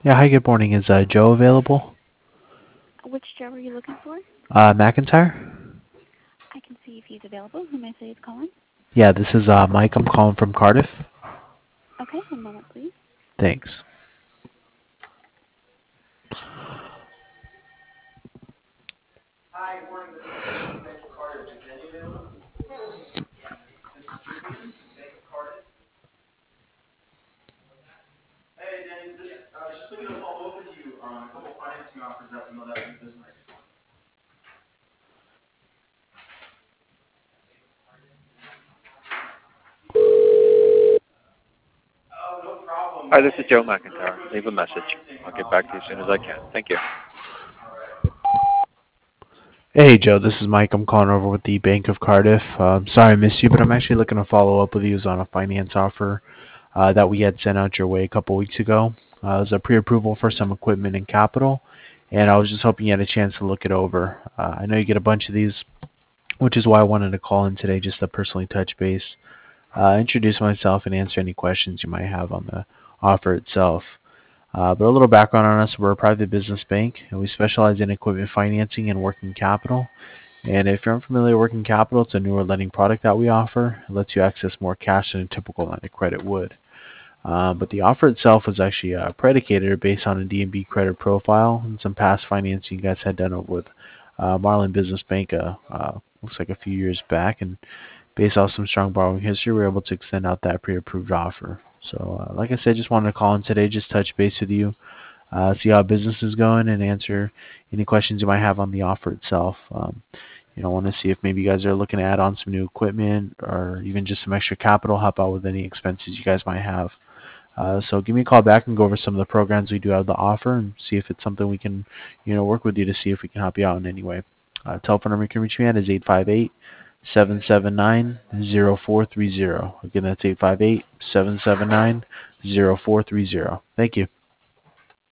Yeah, hi, good morning. Is Joe available? Which Joe are you looking for? McIntyre? I can see if he's available. Who may I say is calling? Yeah, this is Mike. I'm calling from Cardiff. Okay, one moment, please. Thanks. Hi, this is Joe McIntyre. Leave a message. I'll get back to you as soon as I can. Thank you. Hey, Joe, this is Mike. I'm calling over with the Bank of Cardiff. Sorry I missed you, but I'm actually looking to follow up with you on a finance offer that we had sent out your way a couple weeks ago. It was a pre-approval for some equipment and capital, and I was just hoping you had a chance to look it over. I know you get a bunch of these, which is why I wanted to call in today just to personally touch base, introduce myself, and answer any questions you might have on the offer itself. But a little background on us, we're a private business bank, and we specialize in equipment financing and working capital. And if you're unfamiliar with working capital, it's a newer lending product that we offer. It lets you access more cash than a typical line of credit would. But the offer itself was actually predicated or based on a D&B credit profile and some past financing you guys had done over with Marlin Business Bank, looks like a few years back. And based off some strong borrowing history, we were able to extend out that pre-approved offer. So, like I said, just wanted to call in today, just touch base with you, see how business is going, and answer any questions you might have on the offer itself. I want to see if maybe you guys are looking to add on some new equipment or even just some extra capital, help out with any expenses you guys might have. So give me a call back and go over some of the programs we do have to offer and see if it's something we can, work with you to see if we can help you out in any way. Telephone number you can reach me at is 858-779-0430. Again, that's 858-779-0430. Thank you.